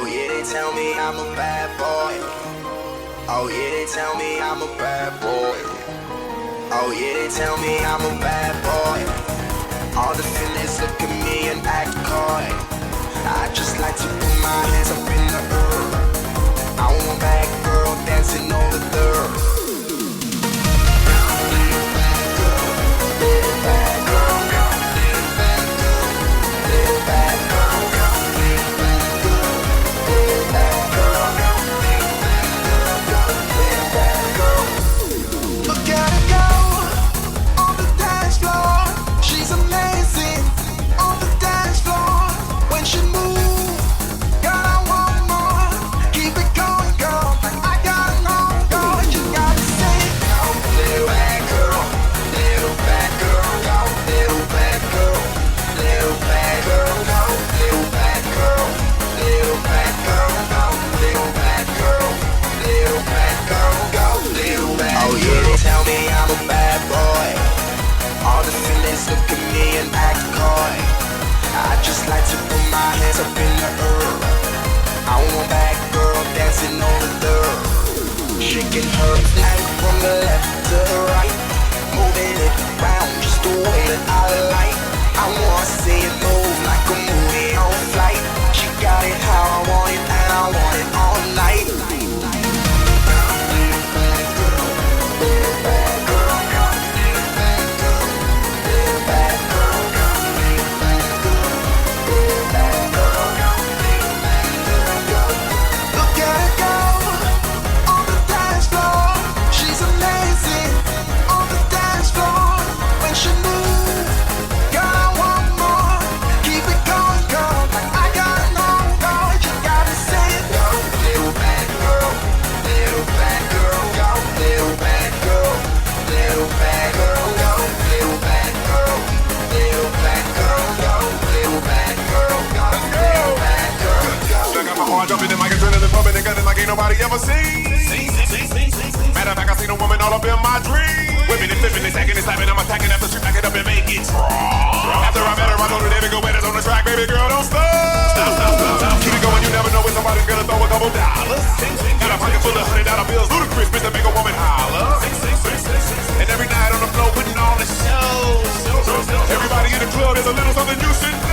Oh yeah, they tell me I'm a bad boy. Oh yeah, they tell me I'm a bad boy. Oh yeah, they tell me I'm a bad boy. All the feelings look at me and act coy. I just like to put my hands up in the earth. I want that girl dancing on the dirt. Look at me and act coy. I just like to put my hands up in the earth. I want that girl dancing on the dirt, shaking her flag from the left to the right, moving it around just the way that I like. I wanna see it move like a movie on flight. She got it how I want it and I want it all night. Jumping in my adrenaline pumping and gunning like ain't nobody ever seen. Matter of fact, I seen a woman all up in my dream. Whipping and flipping and stacking and slapping, I'm attacking after she back it up and make it raw. After I met her, I told her there to go with us on the track, baby girl, don't stop. Stop. Keep it going, you never know when somebody's gonna throw a couple dollars. Got a pocket full of $100 bills, ludicrous, bitch, to make a woman holler. And every night on the floor putting on the show. Everybody in the club, there's a little something you should